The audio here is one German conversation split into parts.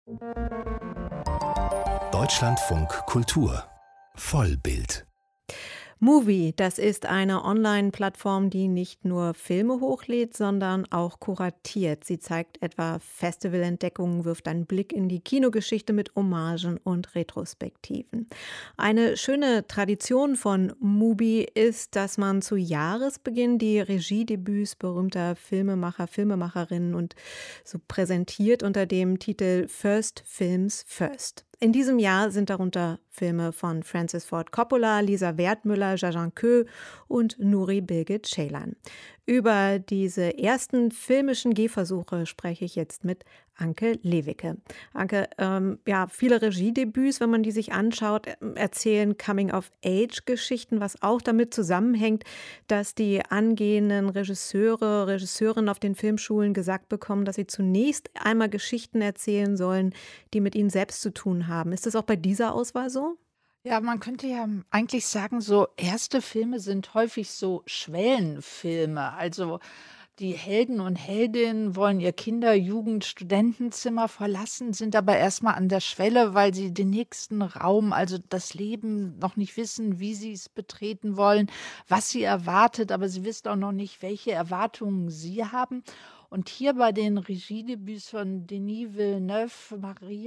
Deutschlandfunk Kultur Vollbild. Movie, das ist eine Online-Plattform, die nicht nur Filme hochlädt, sondern auch kuratiert. Sie zeigt etwa Festivalentdeckungen, wirft einen Blick in die Kinogeschichte mit Hommagen und Retrospektiven. Eine schöne Tradition von Mubi ist, dass man zu Jahresbeginn die Regiedebüts berühmter Filmemacher, Filmemacherinnen und so präsentiert unter dem Titel First Films First. In diesem Jahr sind darunter Filme von Francis Ford Coppola, Lisa Wertmüller, Jajang Koe und Nuri Bilge Ceylan. Über diese ersten filmischen Gehversuche spreche ich jetzt mit Anke Lewicke. Anke, viele Regiedebüts, wenn man die sich anschaut, erzählen Coming-of-Age-Geschichten, was auch damit zusammenhängt, dass die angehenden Regisseurinnen auf den Filmschulen gesagt bekommen, dass sie zunächst einmal Geschichten erzählen sollen, die mit ihnen selbst zu tun haben. Ist das auch bei dieser Auswahl so? Ja, man könnte ja eigentlich sagen, so erste Filme sind häufig so Schwellenfilme. Also die Helden und Heldinnen wollen ihr Kinder-, Jugend-, Studentenzimmer verlassen, sind aber erstmal an der Schwelle, weil sie den nächsten Raum, also das Leben, noch nicht wissen, wie sie es betreten wollen, was sie erwartet, aber sie wissen auch noch nicht, welche Erwartungen sie haben. Und hier bei den Regiedebüts von Denis Villeneuve,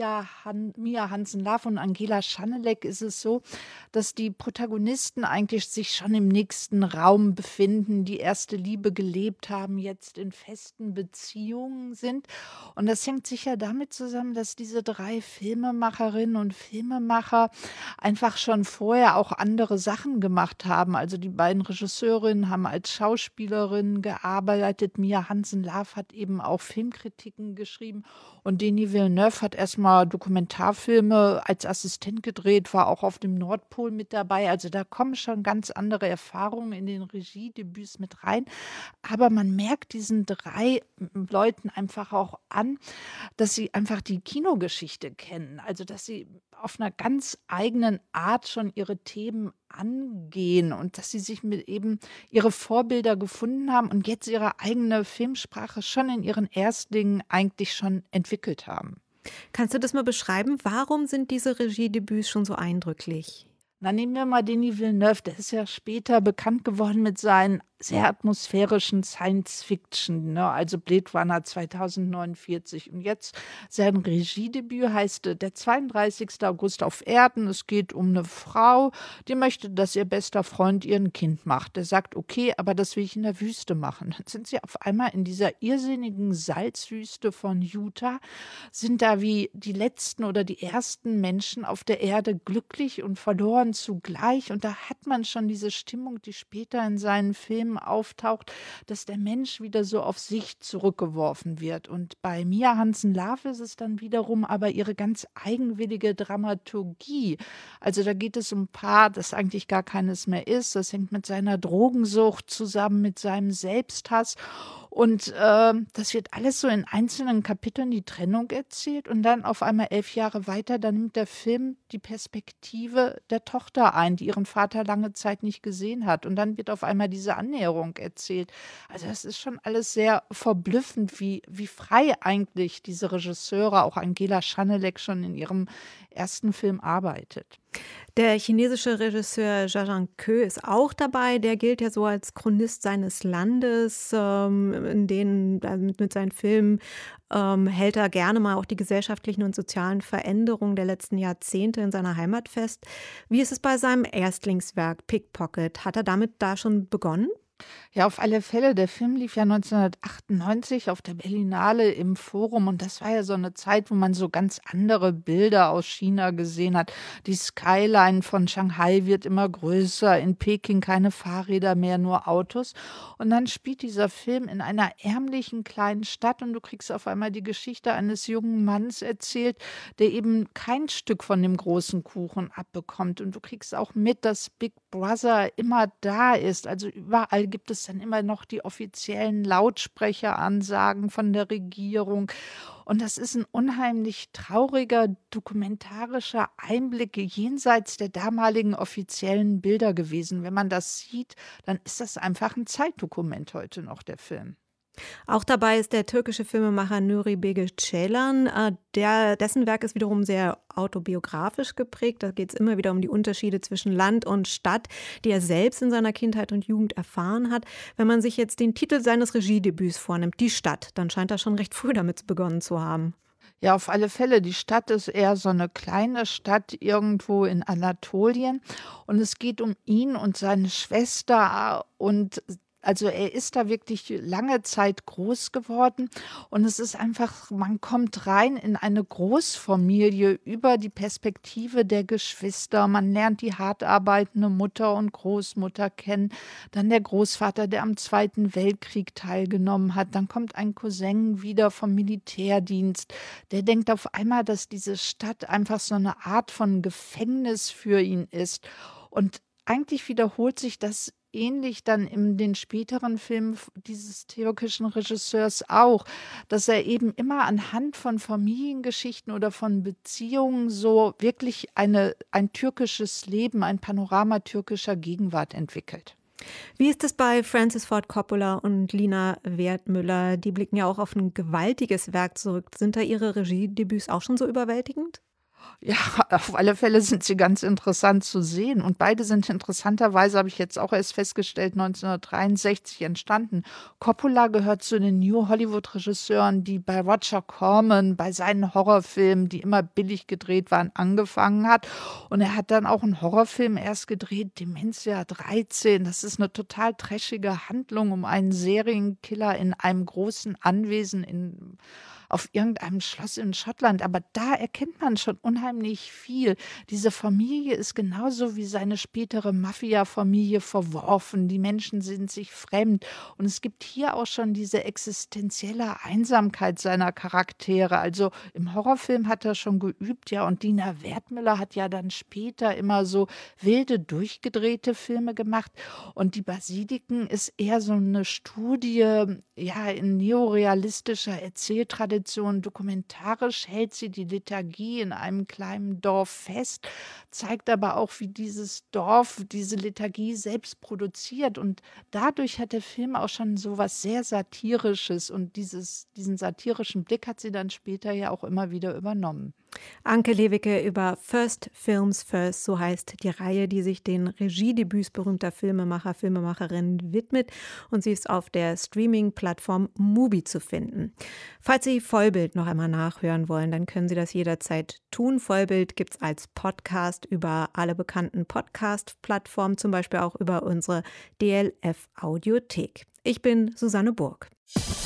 Mia Hansen-Löf und Angela Schanelek ist es so, dass die Protagonisten eigentlich sich schon im nächsten Raum befinden, die erste Liebe gelebt haben, jetzt in festen Beziehungen sind. Und das hängt sicher damit zusammen, dass diese 3 Filmemacherinnen und Filmemacher einfach schon vorher auch andere Sachen gemacht haben. Also die beiden Regisseurinnen haben als Schauspielerinnen gearbeitet. Mia Hansen-Löf hat eben auch Filmkritiken geschrieben und Denis Villeneuve hat erstmal Dokumentarfilme als Assistent gedreht, war auch auf dem Nordpol mit dabei. Also da kommen schon ganz andere Erfahrungen in den Regiedebüts mit rein. Aber man merkt diesen 3 Leuten einfach auch an, dass sie einfach die Kinogeschichte kennen. Also dass sie auf einer ganz eigenen Art schon ihre Themen angehen und dass sie sich mit eben ihre Vorbilder gefunden haben und jetzt ihre eigene Filmsprache schon in ihren Erstlingen eigentlich schon entwickelt haben. Kannst du das mal beschreiben? Warum sind diese Regiedebüts schon so eindrücklich? Na, nehmen wir mal Denis Villeneuve, der ist ja später bekannt geworden mit seinen sehr atmosphärischen Science-Fiction, ne? Also Blade Runner 2049. Und jetzt sein Regiedebüt heißt der 32. August auf Erden. Es geht um eine Frau, die möchte, dass ihr bester Freund ihr ein Kind macht. Der sagt, okay, aber das will ich in der Wüste machen. Dann sind sie auf einmal in dieser irrsinnigen Salzwüste von Utah, sind da wie die letzten oder die ersten Menschen auf der Erde glücklich und verloren zugleich. Und da hat man schon diese Stimmung, die später in seinen Filmen auftaucht, dass der Mensch wieder so auf sich zurückgeworfen wird. Und bei Mia Hansen-Löf ist es dann wiederum aber ihre ganz eigenwillige Dramaturgie. Also da geht es um ein Paar, das eigentlich gar keines mehr ist. Das hängt mit seiner Drogensucht zusammen, mit seinem Selbsthass. Und das wird alles so in einzelnen Kapiteln die Trennung erzählt und dann auf einmal 11 Jahre weiter, dann nimmt der Film die Perspektive der Tochter ein, die ihren Vater lange Zeit nicht gesehen hat. Und dann wird auf einmal diese Annäherung erzählt. Also das ist schon alles sehr verblüffend, wie frei eigentlich diese Regisseure, auch Angela Schanelek, schon in ihrem ersten Film arbeitet. Der chinesische Regisseur Jajang Koe ist auch dabei. Der gilt ja so als Chronist seines Landes. Mit seinen Filmen hält er gerne mal auch die gesellschaftlichen und sozialen Veränderungen der letzten Jahrzehnte in seiner Heimat fest. Wie ist es bei seinem Erstlingswerk Pickpocket? Hat er damit da schon begonnen? Ja, auf alle Fälle. Der Film lief ja 1998 auf der Berlinale im Forum und das war ja so eine Zeit, wo man so ganz andere Bilder aus China gesehen hat. Die Skyline von Shanghai wird immer größer, in Peking keine Fahrräder mehr, nur Autos. Und dann spielt dieser Film in einer ärmlichen kleinen Stadt und du kriegst auf einmal die Geschichte eines jungen Manns erzählt, der eben kein Stück von dem großen Kuchen abbekommt. Und du kriegst auch mit, dass Big Brother immer da ist. Also überall gibt es dann immer noch die offiziellen Lautsprecheransagen von der Regierung. Und das ist ein unheimlich trauriger, dokumentarischer Einblick jenseits der damaligen offiziellen Bilder gewesen. Wenn man das sieht, dann ist das einfach ein Zeitdokument heute noch, der Film. Auch dabei ist der türkische Filmemacher Nuri Bilge Ceylan. Dessen Werk ist wiederum sehr autobiografisch geprägt. Da geht es immer wieder um die Unterschiede zwischen Land und Stadt, die er selbst in seiner Kindheit und Jugend erfahren hat. Wenn man sich jetzt den Titel seines Regiedebüts vornimmt, Die Stadt, dann scheint er schon recht früh damit begonnen zu haben. Ja, auf alle Fälle. Die Stadt ist eher so eine kleine Stadt irgendwo in Anatolien und es geht um ihn und seine Schwester und also er ist da wirklich lange Zeit groß geworden und es ist einfach, man kommt rein in eine Großfamilie über die Perspektive der Geschwister. Man lernt die hart arbeitende Mutter und Großmutter kennen, dann der Großvater, der am Zweiten Weltkrieg teilgenommen hat. Dann kommt ein Cousin wieder vom Militärdienst. Der denkt auf einmal, dass diese Stadt einfach so eine Art von Gefängnis für ihn ist. Und eigentlich wiederholt sich das ähnlich dann in den späteren Filmen dieses türkischen Regisseurs auch, dass er eben immer anhand von Familiengeschichten oder von Beziehungen so wirklich ein türkisches Leben, ein Panorama türkischer Gegenwart entwickelt. Wie ist es bei Francis Ford Coppola und Lina Wertmüller? Die blicken ja auch auf ein gewaltiges Werk zurück. Sind da ihre Regiedebüts auch schon so überwältigend? Ja, auf alle Fälle sind sie ganz interessant zu sehen und beide sind interessanterweise, habe ich jetzt auch erst festgestellt, 1963 entstanden. Coppola gehört zu den New Hollywood-Regisseuren, die bei Roger Corman, bei seinen Horrorfilmen, die immer billig gedreht waren, angefangen hat. Und er hat dann auch einen Horrorfilm erst gedreht, Dementia 13. Das ist eine total trashige Handlung um einen Serienkiller in einem großen Anwesen auf irgendeinem Schloss in Schottland. Aber da erkennt man schon unheimlich viel. Diese Familie ist genauso wie seine spätere Mafia-Familie verworfen. Die Menschen sind sich fremd. Und es gibt hier auch schon diese existenzielle Einsamkeit seiner Charaktere. Also im Horrorfilm hat er schon geübt, ja. Und Lina Wertmüller hat ja dann später immer so wilde, durchgedrehte Filme gemacht. Und die Basiliken ist eher so eine Studie, ja, in neorealistischer Erzähltradition. Dokumentarisch hält sie die Lethargie in einem kleinen Dorf fest, zeigt aber auch, wie dieses Dorf diese Lethargie selbst produziert. Und dadurch hat der Film auch schon so was sehr Satirisches und diesen satirischen Blick hat sie dann später ja auch immer wieder übernommen. Anke Lewicke über First Films First, so heißt die Reihe, die sich den Regiedebüts berühmter Filmemacher, Filmemacherinnen widmet, und sie ist auf der Streaming-Plattform Mubi zu finden. Falls Sie Vollbild noch einmal nachhören wollen, dann können Sie das jederzeit tun. Vollbild gibt es als Podcast über alle bekannten Podcast-Plattformen, zum Beispiel auch über unsere DLF Audiothek. Ich bin Susanne Burg.